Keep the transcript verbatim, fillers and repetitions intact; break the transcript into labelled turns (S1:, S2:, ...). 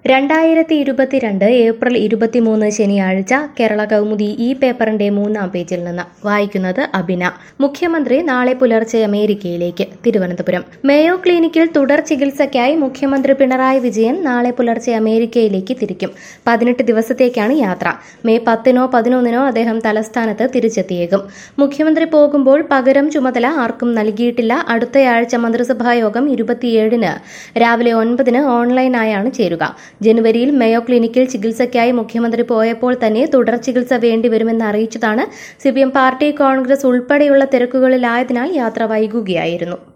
S1: രണ്ടായിരത്തി ഇരുപത്തിരണ്ട് ഏപ്രിൽ ഇരുപത്തിമൂന്ന് ശനിയാഴ്ച കേരള കൗമുദി ഈ പേപ്പറിന്റെ മൂന്നാം പേജിൽ നിന്ന് വായിക്കുന്നത് അബിന. മുഖ്യമന്ത്രി നാളെ പുലർച്ചെ അമേരിക്കയിലേക്ക്. തിരുവനന്തപുരം മേയോ ക്ലിനിക്കിൽ തുടർ ചികിത്സയ്ക്കായി മുഖ്യമന്ത്രി പിണറായി വിജയൻ നാളെ പുലർച്ചെ അമേരിക്കയിലേക്ക് തിരിക്കും. പതിനെട്ട് ദിവസത്തേക്കാണ് യാത്ര. മെയ് പത്തിനോ പതിനൊന്നിനോ അദ്ദേഹം തലസ്ഥാനത്ത് തിരിച്ചെത്തിയേക്കും. മുഖ്യമന്ത്രി പോകുമ്പോൾ പകരം ചുമതല ആർക്കും നൽകിയിട്ടില്ല. അടുത്തയാഴ്ച മന്ത്രിസഭാ യോഗം ഇരുപത്തിയേഴിന് രാവിലെ ഒൻപതിന് ഓൺലൈനായാണ് ചേരുക. ജനുവരിയിൽ മേയോ ക്ലിനിക്കിൽ ചികിത്സയ്ക്കായി മുഖ്യമന്ത്രി പോയപ്പോൾ തന്നെ തുടർ ചികിത്സ വേണ്ടിവരുമെന്ന് അറിയിച്ചതാണ്. സിപിഎം പാർട്ടി കോൺഗ്രസ് ഉൾപ്പെടെയുള്ള തിരക്കുകളിലായതിനാൽ യാത്ര വൈകുകയായിരുന്നു.